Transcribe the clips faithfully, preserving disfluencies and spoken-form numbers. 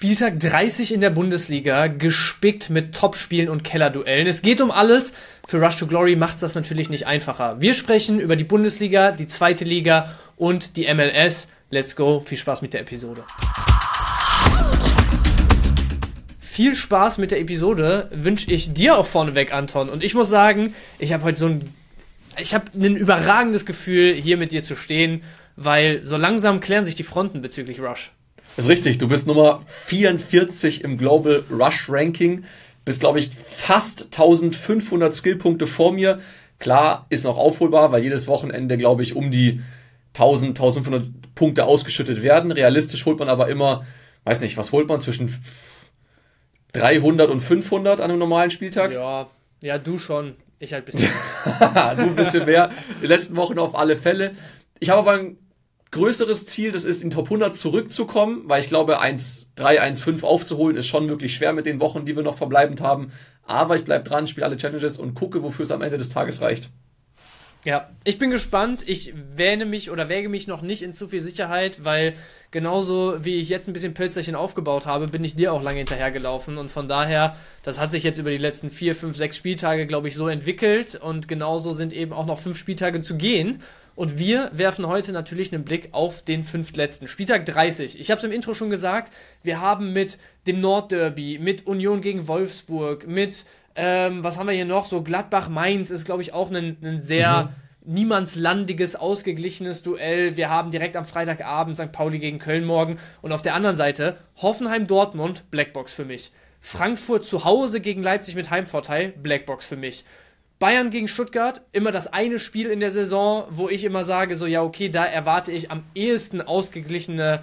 Spieltag dreißig in der Bundesliga, gespickt mit Topspielen und Kellerduellen. Es geht um alles. Für Rush to Glory macht's das natürlich nicht einfacher. Wir sprechen über die Bundesliga, die zweite Liga und die M L S. Let's go. Viel Spaß mit der Episode. Viel Spaß mit der Episode wünsche ich dir auch vorneweg, Anton. Und ich muss sagen, ich habe heute so ein, ich habe ein überragendes Gefühl, hier mit dir zu stehen, weil so langsam klären sich die Fronten bezüglich Rush. Das ist richtig, du bist Nummer vierundvierzig im Global Rush Ranking, bist, glaube ich, fast eintausendfünfhundert Skillpunkte vor mir. Klar, ist noch aufholbar, weil jedes Wochenende, glaube ich, um die tausend, eintausendfünfhundert Punkte ausgeschüttet werden. Realistisch holt man aber immer, weiß nicht, was holt man zwischen dreihundert und fünfhundert an einem normalen Spieltag? Ja, ja, du schon, ich halt ein bisschen. Du ein bisschen mehr, die letzten Wochen auf alle Fälle. Ich habe aber ein größeres Ziel, das ist in Top hundert zurückzukommen, weil ich glaube, eins Komma drei, eins Komma fünf aufzuholen ist schon wirklich schwer mit den Wochen, die wir noch verbleibend haben. Aber ich bleibe dran, spiele alle Challenges und gucke, wofür es am Ende des Tages reicht. Ja, ich bin gespannt. Ich wähne mich oder wäge mich noch nicht in zu viel Sicherheit, weil genauso wie ich jetzt ein bisschen Pölzerchen aufgebaut habe, bin ich dir auch lange hinterhergelaufen. Und von daher, das hat sich jetzt über die letzten vier, fünf, sechs Spieltage, glaube ich, so entwickelt. Und genauso sind eben auch noch fünf Spieltage zu gehen. Und wir werfen heute natürlich einen Blick auf den fünftletzten, Spieltag dreißig. Ich habe es im Intro schon gesagt, wir haben mit dem Nordderby, mit Union gegen Wolfsburg, mit, ähm, was haben wir hier noch, so Gladbach-Mainz ist, glaube ich, auch ein, ein sehr mhm. niemandslandiges, ausgeglichenes Duell. Wir haben direkt am Freitagabend Sankt Pauli gegen Köln morgen. Und auf der anderen Seite Hoffenheim-Dortmund, Blackbox für mich. Frankfurt zu Hause gegen Leipzig mit Heimvorteil, Blackbox für mich. Bayern gegen Stuttgart, immer das eine Spiel in der Saison, wo ich immer sage, so ja okay, da erwarte ich am ehesten ausgeglichene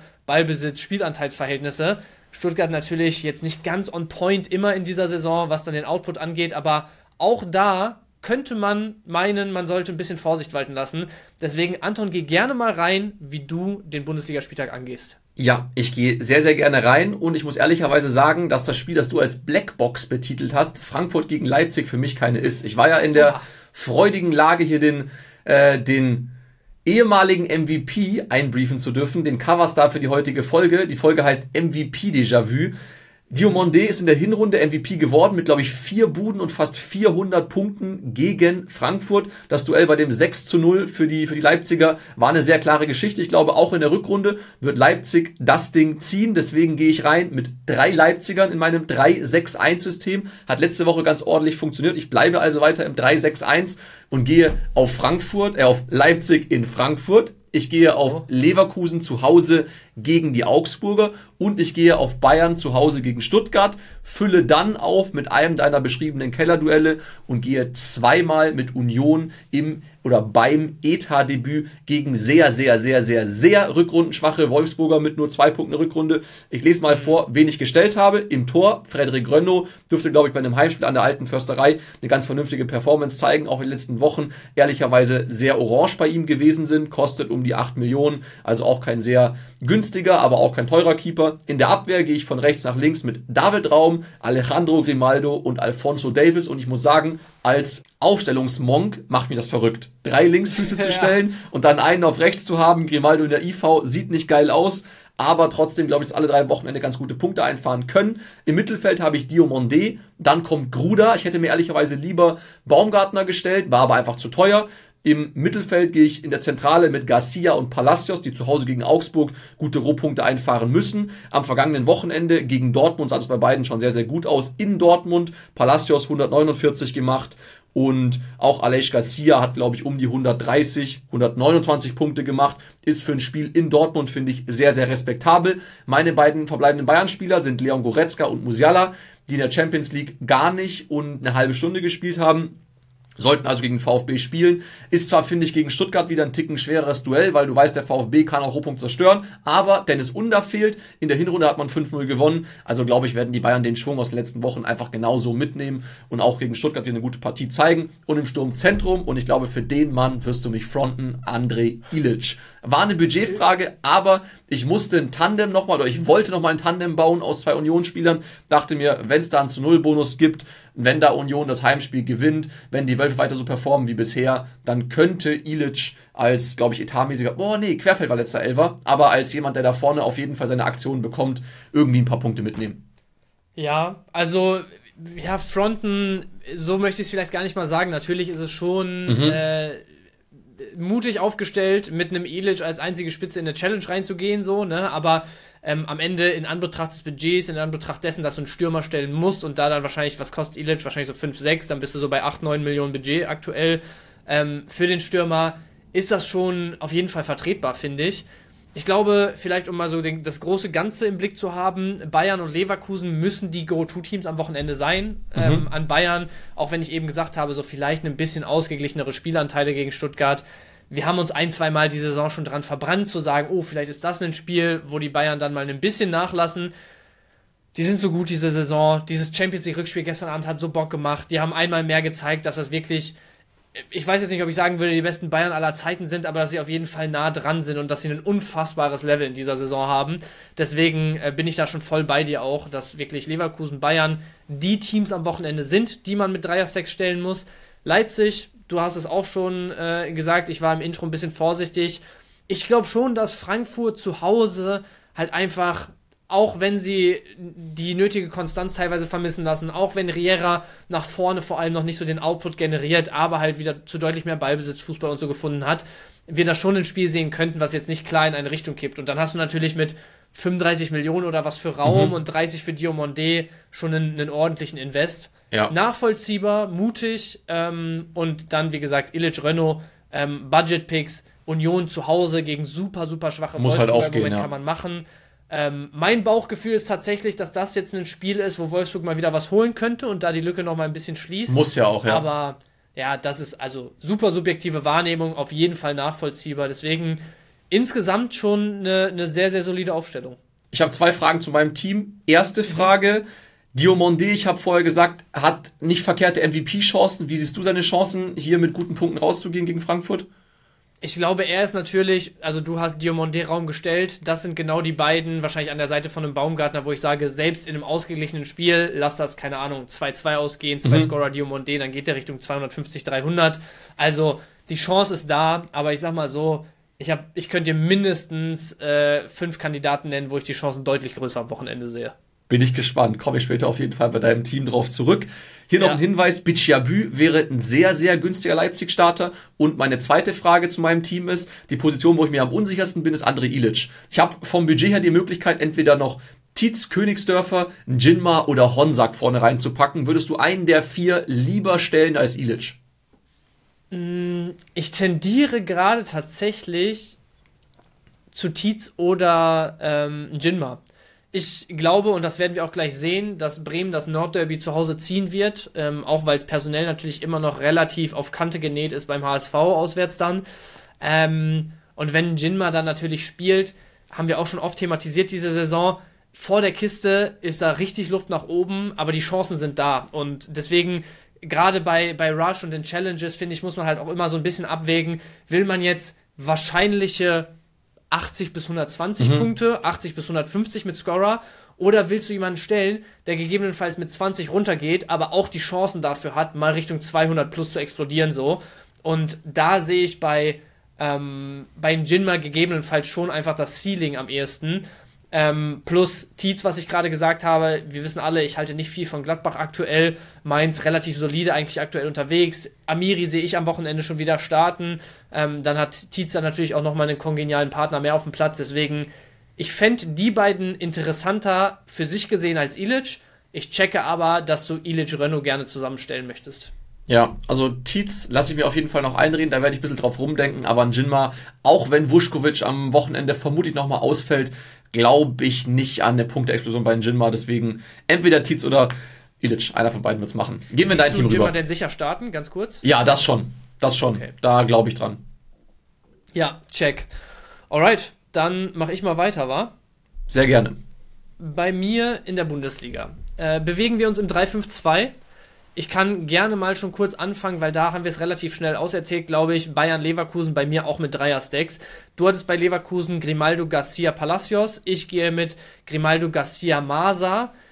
Ballbesitz-Spielanteilsverhältnisse. Stuttgart natürlich jetzt nicht ganz on point immer in dieser Saison, was dann den Output angeht, aber auch da könnte man meinen, man sollte ein bisschen Vorsicht walten lassen. Deswegen, Anton, geh gerne mal rein, wie du den Bundesligaspieltag angehst. Ja, ich gehe sehr, sehr gerne rein und ich muss ehrlicherweise sagen, dass das Spiel, das du als Blackbox betitelt hast, Frankfurt gegen Leipzig, für mich keine ist. Ich war ja in der freudigen Lage, hier den, äh, den ehemaligen M V P einbriefen zu dürfen, den Coverstar für die heutige Folge. Die Folge heißt M V P Déjà-vu. Diomandé ist in der Hinrunde M V P geworden mit, glaube ich, vier Buden und fast vierhundert Punkten gegen Frankfurt. Das Duell bei dem sechs zu null für die, für die Leipziger war eine sehr klare Geschichte. Ich glaube, auch in der Rückrunde wird Leipzig das Ding ziehen. Deswegen gehe ich rein mit drei Leipzigern in meinem drei sechs eins System. Hat letzte Woche ganz ordentlich funktioniert. Ich bleibe also weiter im drei sechs eins und gehe auf Frankfurt, äh, auf Leipzig in Frankfurt. Ich gehe auf Leverkusen zu Hause gegen die Augsburger und ich gehe auf Bayern zu Hause gegen Stuttgart, fülle dann auf mit einem deiner beschriebenen Kellerduelle und gehe zweimal mit Union im oder beim E T H-Debüt gegen sehr, sehr, sehr, sehr, sehr rückrundenschwache Wolfsburger mit nur zwei Punkten Rückrunde. Ich lese mal vor, wen ich gestellt habe. Im Tor Frederik Rönno dürfte, glaube ich, bei einem Heimspiel an der Alten Försterei eine ganz vernünftige Performance zeigen. Auch in den letzten Wochen ehrlicherweise sehr orange bei ihm gewesen sind. Kostet um die acht Millionen, also auch kein sehr günstiger, aber auch kein teurer Keeper. In der Abwehr gehe ich von rechts nach links mit David Raum, Alejandro Grimaldo und Alphonso Davies und ich muss sagen, als Aufstellungsmonk macht mich das verrückt. Drei Linksfüße zu stellen und dann einen auf rechts zu haben, Grimaldo in der I V, sieht nicht geil aus, aber trotzdem glaube ich, dass alle drei Wochenende ganz gute Punkte einfahren können. Im Mittelfeld habe ich Diomandé, dann kommt Gruda, ich hätte mir ehrlicherweise lieber Baumgartner gestellt, war aber einfach zu teuer. Im Mittelfeld gehe ich in der Zentrale mit Garcia und Palacios, die zu Hause gegen Augsburg gute Rohpunkte einfahren müssen. Am vergangenen Wochenende gegen Dortmund sah es bei beiden schon sehr, sehr gut aus. In Dortmund Palacios hundertneunundvierzig gemacht und auch Aleix Garcia hat, glaube ich, um die hundertdreißig, hundertneunundzwanzig Punkte gemacht. Ist für ein Spiel in Dortmund, finde ich, sehr, sehr respektabel. Meine beiden verbleibenden Bayern-Spieler sind Leon Goretzka und Musiala, die in der Champions League gar nicht und eine halbe Stunde gespielt haben. Sollten also gegen VfB spielen. Ist zwar, finde ich, gegen Stuttgart wieder ein Ticken schwereres Duell, weil du weißt, der VfB kann auch Rohpunkte zerstören, aber Dennis Under fehlt. In der Hinrunde hat man fünf null gewonnen. Also glaube ich, werden die Bayern den Schwung aus den letzten Wochen einfach genauso mitnehmen und auch gegen Stuttgart wieder eine gute Partie zeigen. Und im Sturmzentrum, und ich glaube, für den Mann wirst du mich fronten, André Ilic. War eine Budgetfrage, aber ich musste ein Tandem nochmal, oder ich wollte nochmal ein Tandem bauen aus zwei Unionsspielern. Dachte mir, wenn es da einen zu null Bonus gibt, wenn da Union das Heimspiel gewinnt, wenn die Wölfe weiter so performen wie bisher, dann könnte Ilic als, glaube ich, etatmäßiger, boah nee, Querfeld war letzter Elfer, aber als jemand, der da vorne auf jeden Fall seine Aktionen bekommt, irgendwie ein paar Punkte mitnehmen. Ja, also, ja, Fronten, so möchte ich es vielleicht gar nicht mal sagen. Natürlich ist es schon mhm. äh, mutig aufgestellt, mit einem Ilic als einzige Spitze in eine Challenge reinzugehen, so, ne, aber ähm, am Ende in Anbetracht des Budgets, in Anbetracht dessen, dass du einen Stürmer stellen musst und da dann wahrscheinlich, was kostet Ilic? Wahrscheinlich so fünf, sechs, dann bist du so bei acht, neun Millionen Budget aktuell ähm, für den Stürmer, ist das schon auf jeden Fall vertretbar, finde ich. Ich glaube, vielleicht um mal so den, das große Ganze im Blick zu haben, Bayern und Leverkusen müssen die Go-To-Teams am Wochenende sein. Mhm. Ähm, an Bayern, auch wenn ich eben gesagt habe, so vielleicht ein bisschen ausgeglichenere Spielanteile gegen Stuttgart. Wir haben uns ein, zwei Mal die Saison schon dran verbrannt, zu sagen, oh, vielleicht ist das ein Spiel, wo die Bayern dann mal ein bisschen nachlassen. Die sind so gut diese Saison. Dieses Champions-League-Rückspiel gestern Abend hat so Bock gemacht. Die haben einmal mehr gezeigt, dass das wirklich, ich weiß jetzt nicht, ob ich sagen würde, die besten Bayern aller Zeiten sind, aber dass sie auf jeden Fall nah dran sind und dass sie ein unfassbares Level in dieser Saison haben. Deswegen äh, bin ich da schon voll bei dir auch, dass wirklich Leverkusen, Bayern die Teams am Wochenende sind, die man mit Dreier-Stacks stellen muss. Leipzig, du hast es auch schon äh, gesagt, ich war im Intro ein bisschen vorsichtig. Ich glaube schon, dass Frankfurt zu Hause halt einfach, auch wenn sie die nötige Konstanz teilweise vermissen lassen, auch wenn Riera nach vorne vor allem noch nicht so den Output generiert, aber halt wieder zu deutlich mehr Ballbesitz, Fußball und so gefunden hat, wir da schon ein Spiel sehen könnten, was jetzt nicht klar in eine Richtung kippt. Und dann hast du natürlich mit fünfunddreißig Millionen oder was für Raum mhm. und dreißig für Diomandé schon einen, einen ordentlichen Invest. Ja. Nachvollziehbar, mutig ähm, und dann, wie gesagt, Ilic, Renault, ähm, Budget-Picks, Union zu Hause gegen super, super schwache Muss halt aufgehen, Moment ja. kann man machen. Ähm, mein Bauchgefühl ist tatsächlich, dass das jetzt ein Spiel ist, wo Wolfsburg mal wieder was holen könnte und da die Lücke noch mal ein bisschen schließt. Muss ja auch, ja. Aber ja, das ist also super subjektive Wahrnehmung, auf jeden Fall nachvollziehbar. Deswegen insgesamt schon eine, eine sehr, sehr solide Aufstellung. Ich habe zwei Fragen zu meinem Team. Erste Frage, Diomandé, ich habe vorher gesagt, hat nicht verkehrte M V P-Chancen. Wie siehst du seine Chancen, hier mit guten Punkten rauszugehen gegen Frankfurt? Ich glaube, er ist natürlich, also du hast Diomandé Raum gestellt, das sind genau die beiden, wahrscheinlich an der Seite von einem Baumgartner, wo ich sage, selbst in einem ausgeglichenen Spiel, lass das, keine Ahnung, zwei zwei ausgehen, zwei mhm. Scorer Diomandé, dann geht der Richtung zweihundertfünfzig, dreihundert. Also die Chance ist da, aber ich sag mal so, ich, hab, ich könnte dir mindestens äh, fünf Kandidaten nennen, wo ich die Chancen deutlich größer am Wochenende sehe. Bin ich gespannt. Komme ich später auf jeden Fall bei deinem Team drauf zurück. Hier noch ja. ein Hinweis. Bichabü wäre ein sehr, sehr günstiger Leipzig-Starter. Und meine zweite Frage zu meinem Team ist, die Position, wo ich mir am unsichersten bin, ist André Ilic. Ich habe vom Budget her die Möglichkeit, entweder noch Tietz, Königsdörfer, Njinma oder Honsak vorne reinzupacken. Würdest du einen der vier lieber stellen als Ilic? Ich tendiere gerade tatsächlich zu Tietz oder ähm, Njinma. Ich glaube, und das werden wir auch gleich sehen, dass Bremen das Nordderby zu Hause ziehen wird, ähm, auch weil es personell natürlich immer noch relativ auf Kante genäht ist beim H S V auswärts dann. Ähm, und wenn Njinma dann natürlich spielt, haben wir auch schon oft thematisiert diese Saison, vor der Kiste ist da richtig Luft nach oben, aber die Chancen sind da. Und deswegen, gerade bei, bei Rush und den Challenges, finde ich, muss man halt auch immer so ein bisschen abwägen, will man jetzt wahrscheinliche achtzig bis hundertzwanzig mhm. Punkte, achtzig bis hundertfünfzig mit Scorer, oder willst du jemanden stellen, der gegebenenfalls mit zwanzig runtergeht, aber auch die Chancen dafür hat, mal Richtung zweihundert plus zu explodieren, so. Und da sehe ich bei, ähm, bei Njinma gegebenenfalls schon einfach das Ceiling am ehesten. Ähm, plus Tietz, was ich gerade gesagt habe, wir wissen alle, ich halte nicht viel von Gladbach aktuell, Mainz relativ solide eigentlich aktuell unterwegs, Amiri sehe ich am Wochenende schon wieder starten, ähm, dann hat Tietz dann natürlich auch nochmal einen kongenialen Partner mehr auf dem Platz, deswegen, ich fände die beiden interessanter für sich gesehen als Ilic, ich checke aber, dass du Ilic-Renault gerne zusammenstellen möchtest. Ja, also Tietz lasse ich mir auf jeden Fall noch einreden, da werde ich ein bisschen drauf rumdenken, aber Njinma, auch wenn Vušković am Wochenende vermutlich nochmal ausfällt, glaube ich nicht an eine Punkteexplosion bei Njinma, deswegen entweder Tietz oder Ilic, einer von beiden wird's machen. Gehen wir in dein Team rüber. Njinma denn sicher starten, ganz kurz? Ja, das schon, das schon, okay. Da glaube ich dran. Ja, check. Alright, dann mache ich mal weiter, wa? Sehr gerne. Bei mir in der Bundesliga äh, bewegen wir uns im drei fünf zwei. Ich kann gerne mal schon kurz anfangen, weil da haben wir es relativ schnell auserzählt, glaube ich. Bayern-Leverkusen bei mir auch mit Dreier-Stacks. Du hattest bei Leverkusen Grimaldo, Garcia, Palacios. Ich gehe mit Grimaldo, Garcia, Masa.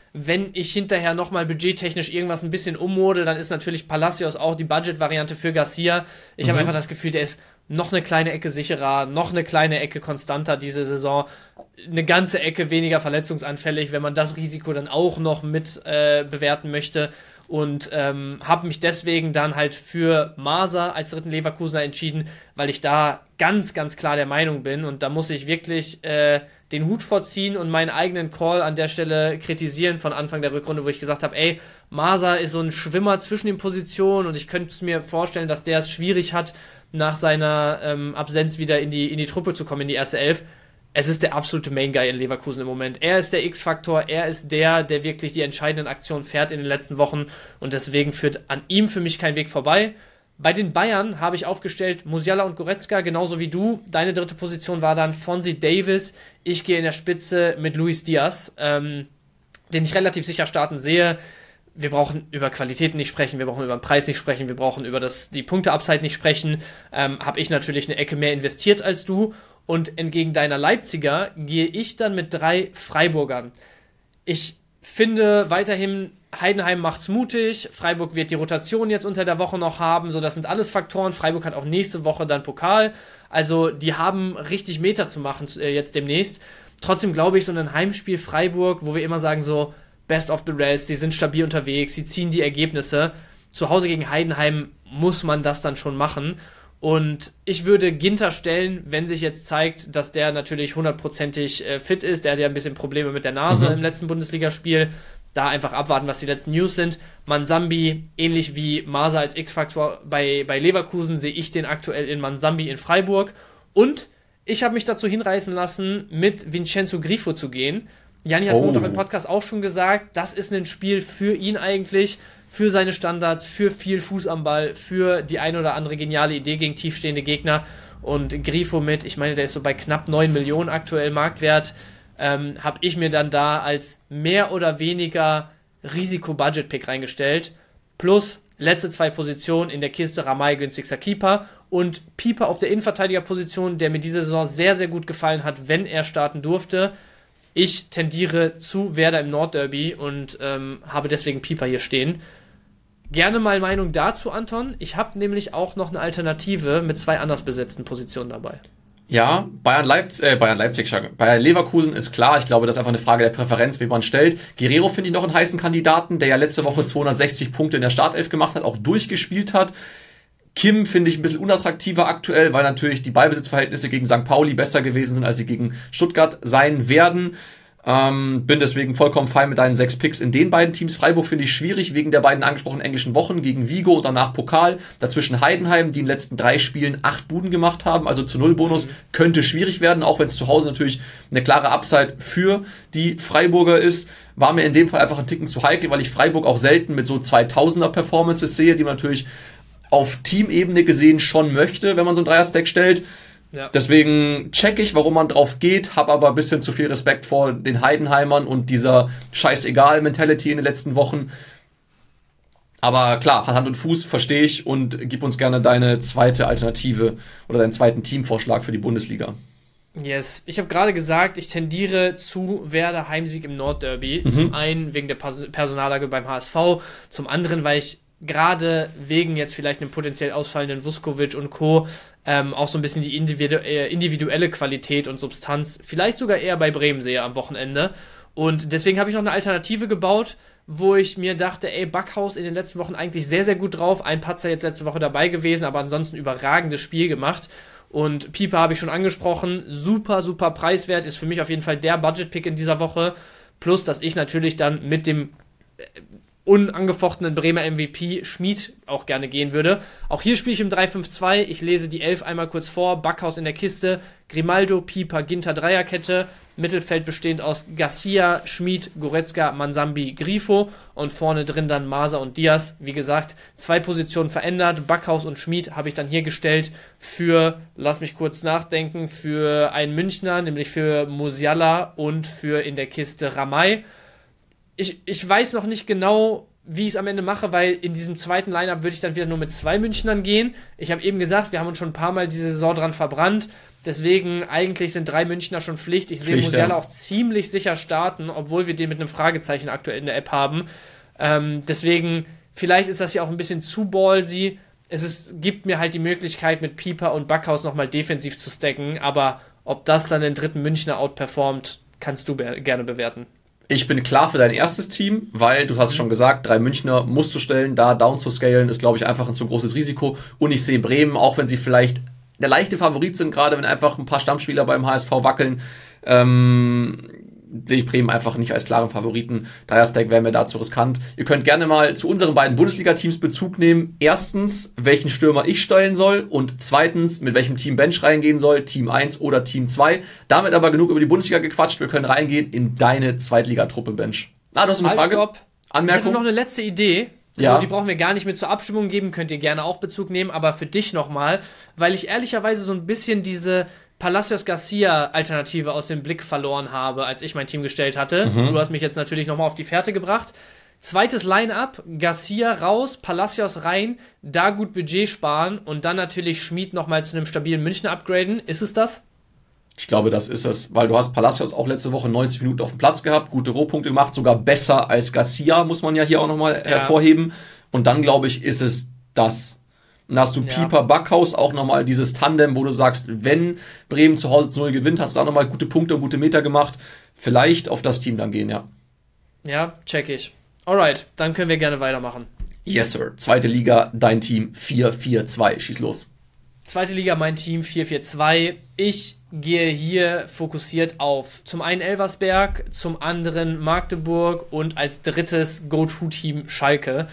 wenn ich hinterher nochmal budgettechnisch irgendwas ein bisschen ummodel, dann ist natürlich Palacios auch die Budget-Variante für Garcia. Ich mhm. habe einfach das Gefühl, der ist noch eine kleine Ecke sicherer, noch eine kleine Ecke konstanter diese Saison, eine ganze Ecke weniger verletzungsanfällig, wenn man das Risiko dann auch noch mit äh, bewerten möchte. Und ähm, habe mich deswegen dann halt für Masa als dritten Leverkusener entschieden, weil ich da ganz, ganz klar der Meinung bin. Und da muss ich wirklich äh, den Hut vorziehen und meinen eigenen Call an der Stelle kritisieren von Anfang der Rückrunde, wo ich gesagt habe, ey, Masa ist so ein Schwimmer zwischen den Positionen und ich könnte es mir vorstellen, dass der es schwierig hat, nach seiner ähm, Absenz wieder in die, in die Truppe zu kommen, in die erste Elf. Es ist der absolute Main Guy in Leverkusen im Moment. Er ist der X-Faktor, er ist der, der wirklich die entscheidenden Aktionen fährt in den letzten Wochen und deswegen führt an ihm für mich kein Weg vorbei. Bei den Bayern habe ich aufgestellt Musiala und Goretzka, genauso wie du. Deine dritte Position war dann Fonzie Davis. Ich gehe in der Spitze mit Luis Diaz, ähm, den ich relativ sicher starten sehe. Wir brauchen über Qualitäten nicht sprechen, wir brauchen über den Preis nicht sprechen, wir brauchen über das, die Punkte-Upside nicht sprechen. Ähm, habe ich natürlich eine Ecke mehr investiert als du. Und entgegen deiner Leipziger gehe ich dann mit drei Freiburgern. Ich finde weiterhin, Heidenheim macht's mutig, Freiburg wird die Rotation jetzt unter der Woche noch haben, so das sind alles Faktoren. Freiburg hat auch nächste Woche dann Pokal, also die haben richtig Meter zu machen äh, jetzt demnächst. Trotzdem glaube ich, so ein Heimspiel Freiburg, wo wir immer sagen so, best of the rest, die sind stabil unterwegs, sie ziehen die Ergebnisse. Zu Hause gegen Heidenheim muss man das dann schon machen. Und ich würde Ginter stellen, wenn sich jetzt zeigt, dass der natürlich hundertprozentig äh, fit ist. Der hat ja ein bisschen Probleme mit der Nase mhm. im letzten Bundesligaspiel. Da einfach abwarten, was die letzten News sind. Mansambi, ähnlich wie Masa als X-Faktor bei, bei Leverkusen, sehe ich den aktuell in Mansambi in Freiburg. Und ich habe mich dazu hinreißen lassen, mit Vincenzo Grifo zu gehen. Janni hat es Oh. Montag im Podcast auch schon gesagt, das ist ein Spiel für ihn eigentlich, für seine Standards, für viel Fuß am Ball, für die ein oder andere geniale Idee gegen tiefstehende Gegner. Und Grifo mit, ich meine, der ist so bei knapp neun Millionen aktuell Marktwert, ähm, habe ich mir dann da als mehr oder weniger Risiko-Budget-Pick reingestellt. Plus letzte zwei Positionen in der Kiste, Ramay günstigster Keeper und Pieper auf der Innenverteidigerposition, der mir diese Saison sehr, sehr gut gefallen hat, wenn er starten durfte. Ich tendiere zu Werder im Nordderby und ähm, habe deswegen Pieper hier stehen. Gerne mal Meinung dazu, Anton. Ich habe nämlich auch noch eine Alternative mit zwei anders besetzten Positionen dabei. Ja, Bayern Leipzig, äh, Bayern Leipzig, Bayern Leverkusen ist klar. Ich glaube, das ist einfach eine Frage der Präferenz, wie man stellt. Guerrero finde ich noch einen heißen Kandidaten, der ja letzte Woche zweihundertsechzig Punkte in der Startelf gemacht hat, auch durchgespielt hat. Kim finde ich ein bisschen unattraktiver aktuell, weil natürlich die Ballbesitzverhältnisse gegen Sankt Pauli besser gewesen sind, als sie gegen Stuttgart sein werden. Ähm, bin deswegen vollkommen fein mit deinen sechs Picks in den beiden Teams. Freiburg finde ich schwierig wegen der beiden angesprochenen englischen Wochen gegen Vigo und danach Pokal. Dazwischen Heidenheim, die in den letzten drei Spielen acht Buden gemacht haben, also zu null Bonus, mhm. könnte schwierig werden, auch wenn es zu Hause natürlich eine klare Upside für die Freiburger ist. War mir in dem Fall einfach ein Ticken zu heikel, weil ich Freiburg auch selten mit so zweitausender Performances sehe, die man natürlich auf Teamebene gesehen schon möchte, wenn man so einen Dreier-Stack stellt. Ja. Deswegen check ich, warum man drauf geht, habe aber ein bisschen zu viel Respekt vor den Heidenheimern und dieser Scheißegal-Mentality in den letzten Wochen. Aber klar, hat Hand und Fuß, verstehe ich, und gib uns gerne deine zweite Alternative oder deinen zweiten Teamvorschlag für die Bundesliga. Yes, ich habe gerade gesagt, ich tendiere zu Werder Heimsieg im Nordderby. Mhm. Zum einen wegen der Personallage beim H S V, zum anderen, weil ich gerade wegen jetzt vielleicht einem potenziell ausfallenden Vuskovic und Co. Ähm, auch so ein bisschen die individu- äh, individuelle Qualität und Substanz vielleicht sogar eher bei Bremen sehe am Wochenende. Und deswegen habe ich noch eine Alternative gebaut, wo ich mir dachte, ey, Backhaus in den letzten Wochen eigentlich sehr, sehr gut drauf. Ein Patzer jetzt letzte Woche dabei gewesen, aber ansonsten überragendes Spiel gemacht. Und Pieper habe ich schon angesprochen, super, super preiswert, ist für mich auf jeden Fall der Budget-Pick in dieser Woche. Plus, dass ich natürlich dann mit dem äh, unangefochtenen Bremer M V P Schmid auch gerne gehen würde. Auch hier spiele ich im drei fünf zwei. Ich lese die elf einmal kurz vor. Backhaus in der Kiste. Grimaldo, Pieper, Ginter, Dreierkette. Mittelfeld bestehend aus Garcia, Schmid, Goretzka, Mansambi, Grifo. Und vorne drin dann Masa und Diaz. Wie gesagt, zwei Positionen verändert. Backhaus und Schmid habe ich dann hier gestellt für, lass mich kurz nachdenken, für einen Münchner, nämlich für Musiala und für in der Kiste Ramay. Ich, ich weiß noch nicht genau, wie ich es am Ende mache, weil in diesem zweiten Line-Up würde ich dann wieder nur mit zwei Münchnern gehen. Ich habe eben gesagt, wir haben uns schon ein paar Mal diese Saison dran verbrannt. Deswegen, eigentlich sind drei Münchner schon Pflicht. Ich sehe Musiala ja. auch ziemlich sicher starten, obwohl wir den mit einem Fragezeichen aktuell in der App haben. Ähm, deswegen, vielleicht ist das ja auch ein bisschen zu ballsy. Es ist, gibt mir halt die Möglichkeit, mit Pieper und Backhaus nochmal defensiv zu stacken. Aber ob das dann den dritten Münchner outperformt, kannst du be- gerne bewerten. Ich bin klar für dein erstes Team, weil du hast schon gesagt, drei Münchner musst du stellen, da down zu scalen ist, glaube ich, einfach ein zu großes Risiko. Und ich sehe Bremen, auch wenn sie vielleicht der leichte Favorit sind, gerade wenn einfach ein paar Stammspieler beim H S V wackeln, ähm, sehe ich Bremen einfach nicht als klaren Favoriten. Dreier-Stack wäre mir dazu riskant. Ihr könnt gerne mal zu unseren beiden Bundesliga-Teams Bezug nehmen. Erstens, welchen Stürmer ich stellen soll und zweitens, mit welchem Team Bench reingehen soll, Team eins oder Team zwei. Damit aber genug über die Bundesliga gequatscht. Wir können reingehen in deine Zweitligatruppe Bench. Ah, du hast eine halt, Frage? Stopp. Anmerkung? Ich hatte noch eine letzte Idee. Ja. So, die brauchen wir gar nicht mit zur Abstimmung geben, könnt ihr gerne auch Bezug nehmen, aber für dich nochmal, weil ich ehrlicherweise so ein bisschen diese Palacios-Garcia-Alternative aus dem Blick verloren habe, als ich mein Team gestellt hatte. Mhm. Du hast mich jetzt natürlich nochmal auf die Fährte gebracht. Zweites Line-Up, Garcia raus, Palacios rein, da gut Budget sparen und dann natürlich Schmid nochmal zu einem stabilen München upgraden. Ist es das? Ich glaube, das ist es, weil du hast Palacios auch letzte Woche neunzig Minuten auf dem Platz gehabt, gute Rohpunkte gemacht, sogar besser als Garcia, muss man ja hier auch nochmal ja. hervorheben. Und dann, glaube ich, ist es das. Dann hast du ja. Pieper, Backhaus, auch nochmal dieses Tandem, wo du sagst, wenn Bremen zu Hause zu null gewinnt, hast du da nochmal gute Punkte und gute Meter gemacht. Vielleicht auf das Team dann gehen, ja. Ja, check ich. Alright, dann können wir gerne weitermachen. Yes, sir. Zweite Liga, dein Team vier vier zwei. Schieß los. Zweite Liga, mein Team vier vier zwei. Ich gehe hier fokussiert auf zum einen Elversberg, zum anderen Magdeburg und als drittes Go-To-Team Schalke.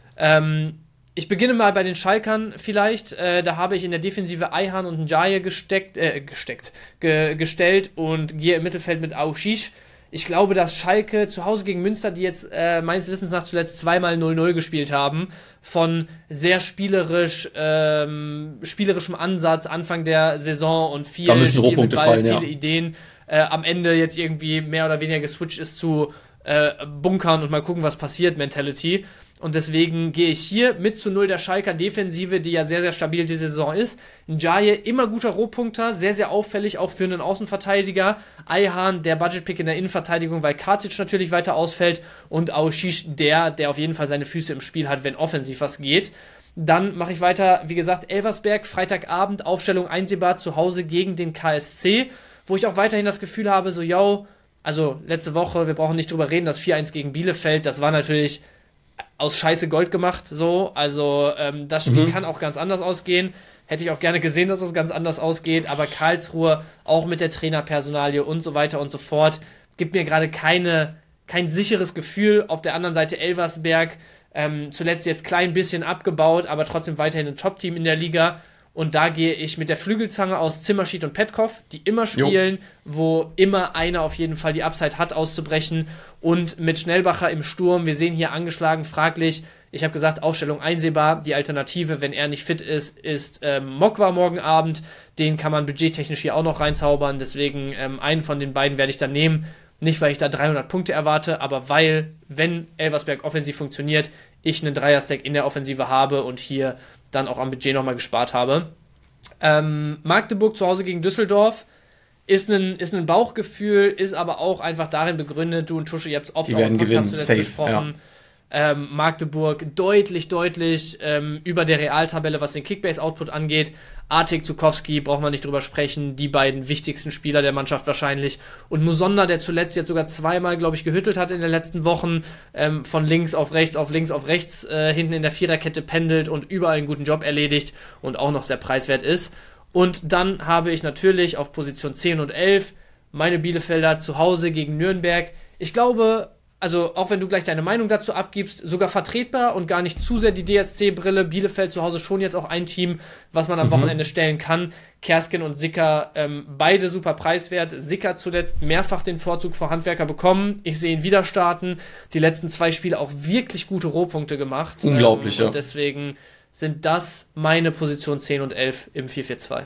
Ähm, ich beginne mal bei den Schalkern vielleicht. Äh, da habe ich in der Defensive Ayhan und Njaye gesteckt, äh, gesteckt, ge- gestellt und gehe im Mittelfeld mit Aouchiche. Ich glaube, dass Schalke zu Hause gegen Münster, die jetzt äh, meines Wissens nach zuletzt zweimal null null gespielt haben, von sehr spielerisch, ähm, spielerischem Ansatz Anfang der Saison und viel da müssen Spiel Rohpunkte mit Ball, fallen, viele ja. Ideen, äh, am Ende jetzt irgendwie mehr oder weniger geswitcht ist zu äh, Bunkern und mal gucken, was passiert, Mentality. Und deswegen gehe ich hier mit zu null der Schalker Defensive, die ja sehr, sehr stabil diese Saison ist. Njaye, immer guter Rohpunkter, sehr, sehr auffällig, auch für einen Außenverteidiger. Ayhan, der Budgetpick in der Innenverteidigung, weil Kartic natürlich weiter ausfällt. Und Aouchiche, der, der auf jeden Fall seine Füße im Spiel hat, wenn offensiv was geht. Dann mache ich weiter, wie gesagt, Elversberg, Freitagabend, Aufstellung einsehbar zu Hause gegen den K S C, wo ich auch weiterhin das Gefühl habe, so, yo, also letzte Woche, wir brauchen nicht drüber reden, das vier eins gegen Bielefeld, das war natürlich aus Scheiße Gold gemacht, so, also ähm, das Spiel mhm. kann auch ganz anders ausgehen, hätte ich auch gerne gesehen, dass es ganz anders ausgeht, aber Karlsruhe, auch mit der Trainerpersonalie und so weiter und so fort, gibt mir gerade keine, kein sicheres Gefühl. Auf der anderen Seite Elversberg, ähm, zuletzt jetzt klein bisschen abgebaut, aber trotzdem weiterhin ein Top-Team in der Liga. Und da gehe ich mit der Flügelzange aus Zimmerschied und Petkov, die immer spielen, jo. wo immer einer auf jeden Fall die Upside hat, auszubrechen. Und mit Schnellbacher im Sturm, wir sehen hier angeschlagen, fraglich. Ich habe gesagt, Aufstellung einsehbar. Die Alternative, wenn er nicht fit ist, ist ähm, Mokwa morgen Abend. Den kann man budgettechnisch hier auch noch reinzaubern. Deswegen ähm, einen von den beiden werde ich dann nehmen. Nicht, weil ich da dreihundert Punkte erwarte, aber weil, wenn Elversberg offensiv funktioniert, ich einen Dreier-Stack in der Offensive habe und hier dann auch am Budget nochmal gespart habe. Ähm, Magdeburg zu Hause gegen Düsseldorf ist ein, ist ein Bauchgefühl, ist aber auch einfach darin begründet, du und Tusche, ihr habt es oft Die auch im Podcast gewinnen, zuletzt safe, besprochen. Ja. Ähm, Magdeburg deutlich, deutlich ähm, über der Realtabelle, was den Kickbase-Output angeht. Artik, Zukowski, braucht man nicht drüber sprechen, die beiden wichtigsten Spieler der Mannschaft wahrscheinlich. Und Musonda, der zuletzt jetzt sogar zweimal, glaube ich, gehüttelt hat in den letzten Wochen, ähm, von links auf rechts, auf links auf rechts, äh, hinten in der Viererkette pendelt und überall einen guten Job erledigt und auch noch sehr preiswert ist. Und dann habe ich natürlich auf Position zehn und elf meine Bielefelder zu Hause gegen Nürnberg. Ich glaube, also auch wenn du gleich deine Meinung dazu abgibst, sogar vertretbar und gar nicht zu sehr die D S C-Brille. Bielefeld zu Hause schon jetzt auch ein Team, was man am mhm. Wochenende stellen kann. Kersken und Sicker, ähm, beide super preiswert. Sicker zuletzt mehrfach den Vorzug vor Handwerker bekommen. Ich sehe ihn wieder starten. Die letzten zwei Spiele auch wirklich gute Rohpunkte gemacht. Unglaublich, ähm, ja. Und deswegen sind das meine Position zehn und elf im vier vier zwei.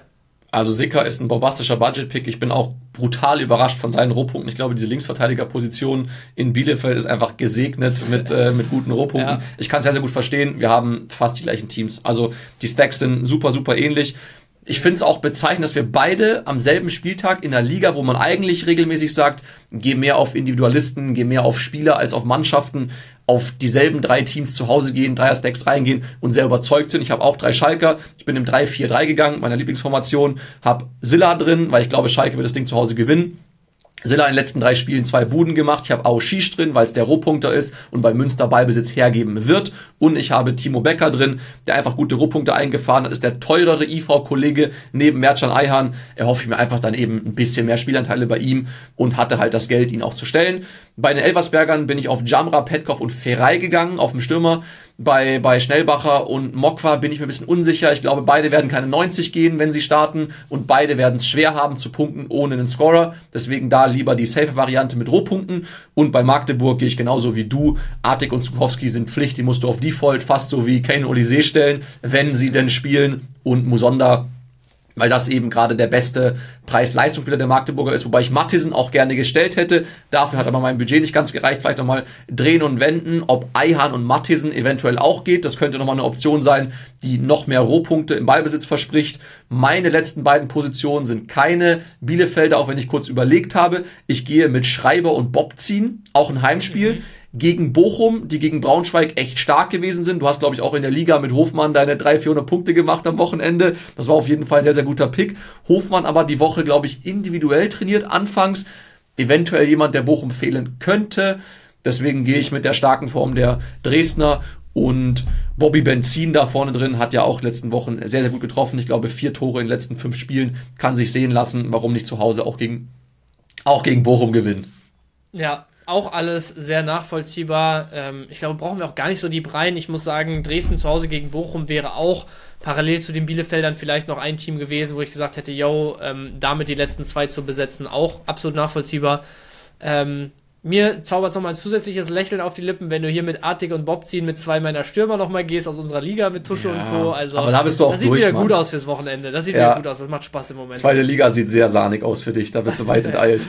Also Sicker ist ein bombastischer Budget-Pick. Ich bin auch brutal überrascht von seinen Rohpunkten. Ich glaube, diese Linksverteidigerposition in Bielefeld ist einfach gesegnet mit, äh, mit guten Rohpunkten. Ja. Ich kann es sehr, sehr gut verstehen. Wir haben fast die gleichen Teams. Also die Stacks sind super, super ähnlich. Ich finde es auch bezeichnend, dass wir beide am selben Spieltag in einer Liga, wo man eigentlich regelmäßig sagt, geh mehr auf Individualisten, geh mehr auf Spieler als auf Mannschaften, auf dieselben drei Teams zu Hause gehen, Dreier-Stacks reingehen und sehr überzeugt sind. Ich habe auch drei Schalker. Ich bin im drei vier drei gegangen, meiner Lieblingsformation. Habe Silla drin, weil ich glaube, Schalke wird das Ding zu Hause gewinnen. Silla in den letzten drei Spielen zwei Buden gemacht. Ich habe Aoshish drin, weil es der Rohpunkter ist und bei Münster Ballbesitz hergeben wird. Und ich habe Timo Becker drin, der einfach gute Rohpunkte eingefahren hat. Ist der teurere I V-Kollege neben Mertcan Ayhan. Erhoffe ich mir einfach dann eben ein bisschen mehr Spielanteile bei ihm und hatte halt das Geld, ihn auch zu stellen. Bei den Elversbergern bin ich auf Jamra, Petkov und Feray gegangen, auf dem Stürmer. Bei, bei Schnellbacher und Mokwa bin ich mir ein bisschen unsicher. Ich glaube, beide werden keine neunzig gehen, wenn sie starten. Und beide werden es schwer haben zu punkten ohne einen Scorer. Deswegen da lieber die safe-Variante mit Rohpunkten. Und bei Magdeburg gehe ich genauso wie du. Artig und Zukowski sind Pflicht. Die musst du auf Default fast so wie Kane und Olise stellen, wenn sie denn spielen. Und Musonda, weil das eben gerade der beste Preis-Leistungsspieler der Magdeburger ist, wobei ich Mattisen auch gerne gestellt hätte. Dafür hat aber mein Budget nicht ganz gereicht. Vielleicht nochmal drehen und wenden, ob Ayhan und Mattisen eventuell auch geht. Das könnte nochmal eine Option sein, die noch mehr Rohpunkte im Ballbesitz verspricht. Meine letzten beiden Positionen sind keine Bielefelder, auch wenn ich kurz überlegt habe. Ich gehe mit Schreiber und Bob ziehen, auch ein Heimspiel. Mhm. Gegen Bochum, die gegen Braunschweig echt stark gewesen sind. Du hast, glaube ich, auch in der Liga mit Hofmann deine dreihundert, vierhundert Punkte gemacht am Wochenende. Das war auf jeden Fall ein sehr, sehr guter Pick. Hofmann aber die Woche, glaube ich, individuell trainiert anfangs. Eventuell jemand, der Bochum fehlen könnte. Deswegen gehe ich mit der starken Form der Dresdner. Und Bobby Benzin da vorne drin hat ja auch letzten Wochen sehr, sehr gut getroffen. Ich glaube, vier Tore in den letzten fünf Spielen. Kann sich sehen lassen. Warum nicht zu Hause auch gegen, auch gegen Bochum gewinnen? Ja, auch alles sehr nachvollziehbar. Ähm, ich glaube, brauchen wir auch gar nicht so deep rein. Ich muss sagen, Dresden zu Hause gegen Bochum wäre auch parallel zu den Bielefeldern vielleicht noch ein Team gewesen, wo ich gesagt hätte, yo, ähm, damit die letzten zwei zu besetzen, auch absolut nachvollziehbar. Ähm, mir zaubert es nochmal ein zusätzliches Lächeln auf die Lippen, wenn du hier mit Artig und Bob ziehen mit zwei meiner Stürmer nochmal gehst aus unserer Liga mit Tusche ja, und Co. Also, aber da bist du auch das durch, sieht wieder Mann. gut aus fürs Wochenende. Das sieht ja. wieder gut aus. Das macht Spaß im Moment. Zweite Liga sieht sehr sahnig aus für dich. Da bist du weit enteilt.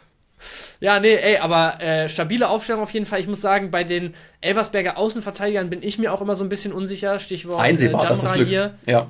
Ja, nee, ey, aber äh, stabile Aufstellung auf jeden Fall. Ich muss sagen, bei den Elversberger Außenverteidigern bin ich mir auch immer so ein bisschen unsicher. Stichwort Einsehbar, äh, das ist das Glück. Hier. Ja.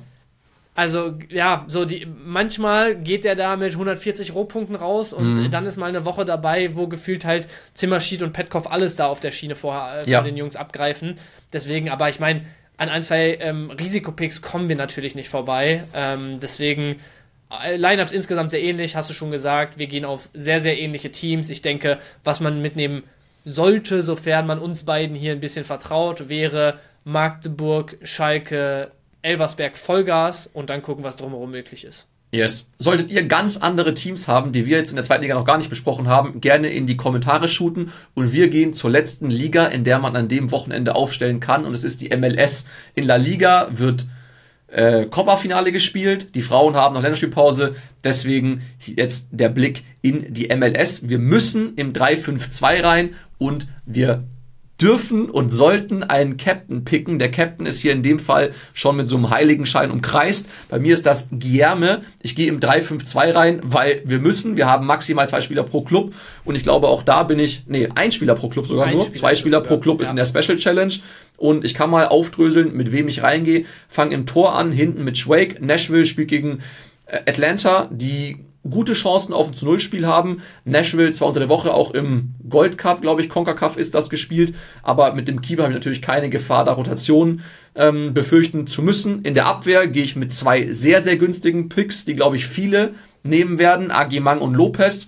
Also, ja, so die manchmal geht der da mit hundertvierzig Rohpunkten raus und mhm. dann ist mal eine Woche dabei, wo gefühlt halt Zimmerschied und Petkov alles da auf der Schiene vor, äh, ja. von den Jungs abgreifen. Deswegen, aber ich meine, an ein, zwei ähm, Risikopicks kommen wir natürlich nicht vorbei. Ähm, deswegen Lineups insgesamt sehr ähnlich, hast du schon gesagt. Wir gehen auf sehr, sehr ähnliche Teams. Ich denke, was man mitnehmen sollte, sofern man uns beiden hier ein bisschen vertraut, wäre Magdeburg, Schalke, Elversberg Vollgas und dann gucken, was drumherum möglich ist. Yes. Solltet ihr ganz andere Teams haben, die wir jetzt in der zweiten Liga noch gar nicht besprochen haben, gerne in die Kommentare shooten und wir gehen zur letzten Liga, in der man an dem Wochenende aufstellen kann und es ist die M L S. In La Liga wird Äh, Copa-Finale gespielt, die Frauen haben noch Länderspielpause, deswegen jetzt der Blick in die M L S. Wir müssen im drei fünf zwei rein und wir dürfen und sollten einen Captain picken. Der Captain ist hier in dem Fall schon mit so einem Heiligenschein umkreist. Bei mir ist das Guilherme. Ich gehe im drei fünf zwei rein, weil wir müssen. Wir haben maximal zwei Spieler pro Club und ich glaube auch da bin ich, nee, ein Spieler pro Club sogar ein nur. Spieler zwei Spieler pro Club ja. ist in der Special Challenge. Und ich kann mal aufdröseln, mit wem ich reingehe. Fang im Tor an, hinten mit Schwake. Nashville spielt gegen Atlanta, die gute Chancen auf ein zu null Spiel haben. Nashville zwar unter der Woche auch im Gold Cup, glaube ich, CONCACAF ist das gespielt, aber mit dem Keeper habe ich natürlich keine Gefahr, da Rotation ähm, befürchten zu müssen. In der Abwehr gehe ich mit zwei sehr, sehr günstigen Picks, die, glaube ich, viele nehmen werden. Agimang und Lopez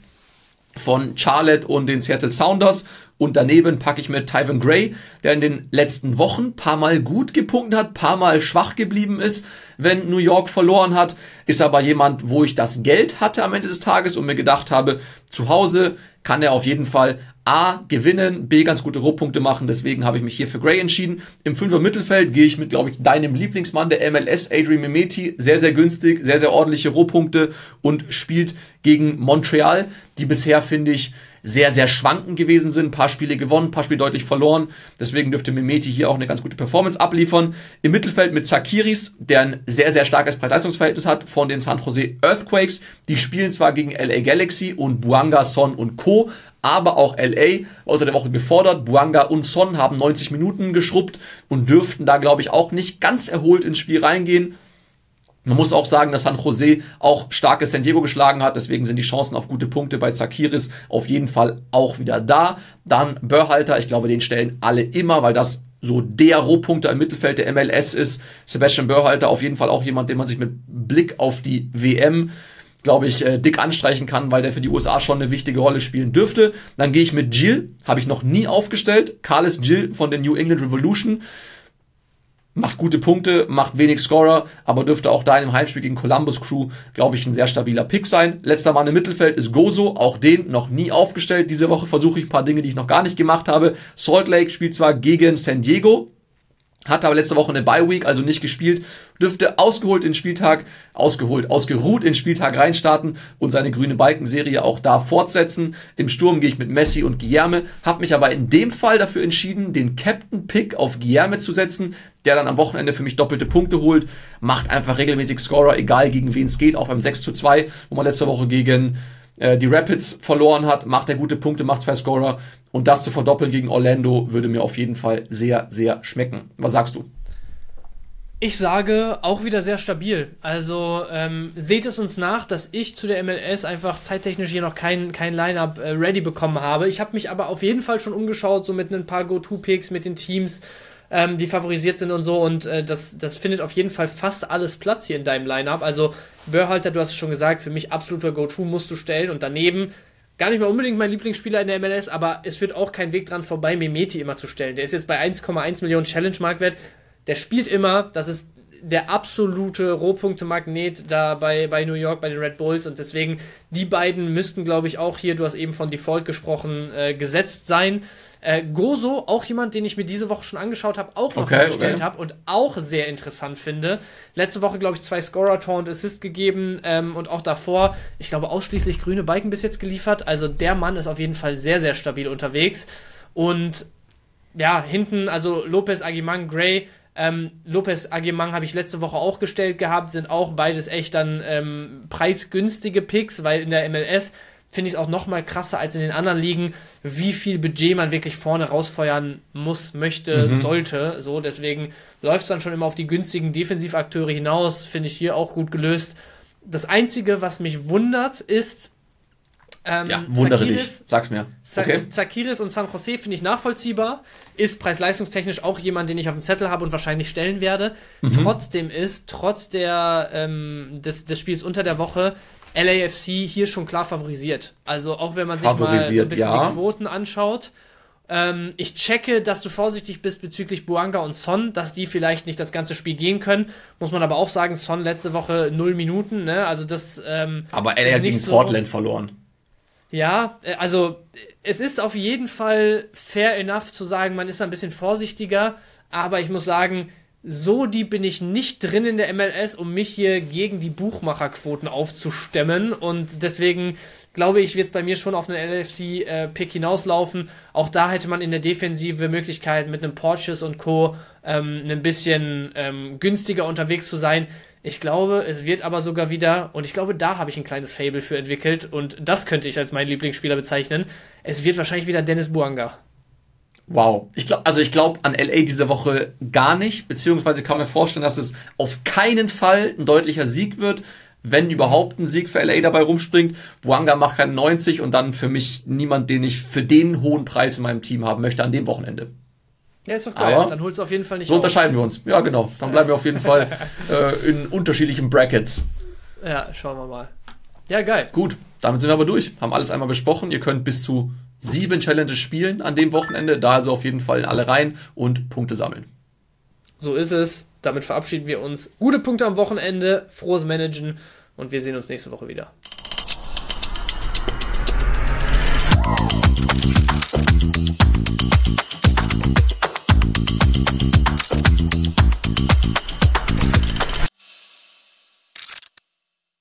von Charlotte und den Seattle Sounders. Und daneben packe ich mit Tyven Gray, der in den letzten Wochen paar Mal gut gepunktet hat, paar Mal schwach geblieben ist, wenn New York verloren hat. Ist aber jemand, wo ich das Geld hatte am Ende des Tages und mir gedacht habe, zu Hause kann er auf jeden Fall A, gewinnen, B, ganz gute Rohpunkte machen. Deswegen habe ich mich hier für Gray entschieden. Im Fünfer Mittelfeld gehe ich mit, glaube ich, deinem Lieblingsmann der M L S, Adrian Mimeti. Sehr, sehr günstig, sehr, sehr ordentliche Rohpunkte und spielt gegen Montreal, die bisher, finde ich, sehr, sehr schwankend gewesen sind. Ein paar Spiele gewonnen, ein paar Spiele deutlich verloren. Deswegen dürfte Mehmeti hier auch eine ganz gute Performance abliefern. Im Mittelfeld mit Zakiris, der ein sehr, sehr starkes Preis-Leistungs-Verhältnis hat, von den San Jose Earthquakes. Die spielen zwar gegen L A Galaxy und Bouanga, Son und Co., aber auch L A unter der Woche gefordert. Bouanga und Son haben neunzig Minuten geschrubbt und dürften da, glaube ich, auch nicht ganz erholt ins Spiel reingehen. Man muss auch sagen, dass San Jose auch starkes San Diego geschlagen hat, deswegen sind die Chancen auf gute Punkte bei Zakiris auf jeden Fall auch wieder da. Dann Berhalter, ich glaube, den stellen alle immer, weil das so der Rohpunkter im Mittelfeld der M L S ist. Sebastian Berhalter auf jeden Fall auch jemand, den man sich mit Blick auf die W M, glaube ich, äh, dick anstreichen kann, weil der für die U S A schon eine wichtige Rolle spielen dürfte. Dann gehe ich mit Gil, habe ich noch nie aufgestellt. Carles Gil von der New England Revolution. Macht gute Punkte, macht wenig Scorer, aber dürfte auch da in dem Heimspiel gegen Columbus Crew, glaube ich, ein sehr stabiler Pick sein. Letzter Mann im Mittelfeld ist Gozo, auch den noch nie aufgestellt. Diese Woche versuche ich ein paar Dinge, die ich noch gar nicht gemacht habe. Salt Lake spielt zwar gegen San Diego, hatte aber letzte Woche eine Bye-Week, also nicht gespielt, dürfte ausgeholt in den Spieltag, ausgeholt, ausgeruht in den Spieltag reinstarten und seine grüne Balkenserie auch da fortsetzen. Im Sturm gehe ich mit Messi und Guilherme, habe mich aber in dem Fall dafür entschieden, den Captain-Pick auf Guilherme zu setzen, der dann am Wochenende für mich doppelte Punkte holt, macht einfach regelmäßig Scorer, egal gegen wen es geht, auch beim sechs zu zwei, wo man letzte Woche gegen äh, die Rapids verloren hat, macht er gute Punkte, macht zwei Scorer. Und das zu verdoppeln gegen Orlando würde mir auf jeden Fall sehr, sehr schmecken. Was sagst du? Ich sage, auch wieder sehr stabil. Also ähm, seht es uns nach, dass ich zu der M L S einfach zeittechnisch hier noch kein, kein Line-Up äh, ready bekommen habe. Ich habe mich aber auf jeden Fall schon umgeschaut, so mit ein paar Go-To-Picks, mit den Teams, ähm, die favorisiert sind und so. Und äh, das, das findet auf jeden Fall fast alles Platz hier in deinem Line-Up. Also Berhalter, du hast es schon gesagt, für mich absoluter Go-To musst du stellen. Und daneben gar nicht mehr unbedingt mein Lieblingsspieler in der M L S, aber es führt auch kein Weg dran vorbei, Mehmeti immer zu stellen. Der ist jetzt bei eins Komma eins Millionen Challenge-Marktwert. Der spielt immer, das ist der absolute Rohpunkte-Magnet da bei, bei New York, bei den Red Bulls. Und deswegen, die beiden müssten, glaube ich, auch hier, du hast eben von Default gesprochen, äh, gesetzt sein. Äh, Gozo, auch jemand, den ich mir diese Woche schon angeschaut habe, auch noch okay, mal gestellt okay. habe und auch sehr interessant finde. Letzte Woche, glaube ich, zwei Scorer, Tor und Assist gegeben ähm, und auch davor, ich glaube, ausschließlich grüne Balken bis jetzt geliefert. Also der Mann ist auf jeden Fall sehr, sehr stabil unterwegs. Und ja, hinten, also Lopez, Aguimang, Gray. Ähm, Lopez, Aguimang habe ich letzte Woche auch gestellt gehabt, sind auch beides echt dann ähm, preisgünstige Picks, weil in der M L S finde ich es auch noch mal krasser als in den anderen Ligen, wie viel Budget man wirklich vorne rausfeuern muss, möchte, mhm. sollte. So, deswegen läuft es dann schon immer auf die günstigen Defensivakteure hinaus, finde ich hier auch gut gelöst. Das Einzige, was mich wundert, ist ähm, ja, wundere Zakiris, dich, sag's mir. Okay. Zakiris und San Jose finde ich nachvollziehbar, ist preis-leistungstechnisch auch jemand, den ich auf dem Zettel habe und wahrscheinlich stellen werde. Mhm. Trotzdem ist, trotz der, ähm, des, des Spiels unter der Woche, L A F C hier schon klar favorisiert. Also auch wenn man sich mal so ein bisschen ja. die Quoten anschaut. Ähm, ich checke, dass du vorsichtig bist bezüglich Bouanga und Son, dass die vielleicht nicht das ganze Spiel gehen können. Muss man aber auch sagen, Son letzte Woche null Minuten. Ne? Also das, ähm, aber L A hat gegen so Portland verloren. Ja, also es ist auf jeden Fall fair enough zu sagen, man ist ein bisschen vorsichtiger. Aber ich muss sagen, so die bin ich nicht drin in der M L S, um mich hier gegen die Buchmacherquoten aufzustemmen. Und deswegen glaube ich, wird es bei mir schon auf einen L A F C-Pick äh, hinauslaufen. Auch da hätte man in der Defensive Möglichkeiten, mit einem Porches und Co. Ähm, ein bisschen ähm, günstiger unterwegs zu sein. Ich glaube, es wird aber sogar wieder, und ich glaube, da habe ich ein kleines Fable für entwickelt, und das könnte ich als meinen Lieblingsspieler bezeichnen, es wird wahrscheinlich wieder Dennis Bouanga. Wow. Ich glaube, also ich glaube an L A diese Woche gar nicht, beziehungsweise kann mir vorstellen, dass es auf keinen Fall ein deutlicher Sieg wird, wenn überhaupt ein Sieg für L A dabei rumspringt. Bouanga macht keinen neunzig und dann für mich niemand, den ich für den hohen Preis in meinem Team haben möchte an dem Wochenende. Ja, ist doch geil. Aber dann holst du auf jeden Fall nicht so auf. unterscheiden wir uns. Ja, genau. Dann bleiben wir auf jeden Fall äh, in unterschiedlichen Brackets. Ja, schauen wir mal. Ja, geil. Gut, damit sind wir aber durch. Haben alles einmal besprochen. Ihr könnt bis zu sieben Challenges spielen an dem Wochenende. Da also auf jeden Fall in alle rein und Punkte sammeln. So ist es. Damit verabschieden wir uns. Gute Punkte am Wochenende, frohes Managen und wir sehen uns nächste Woche wieder.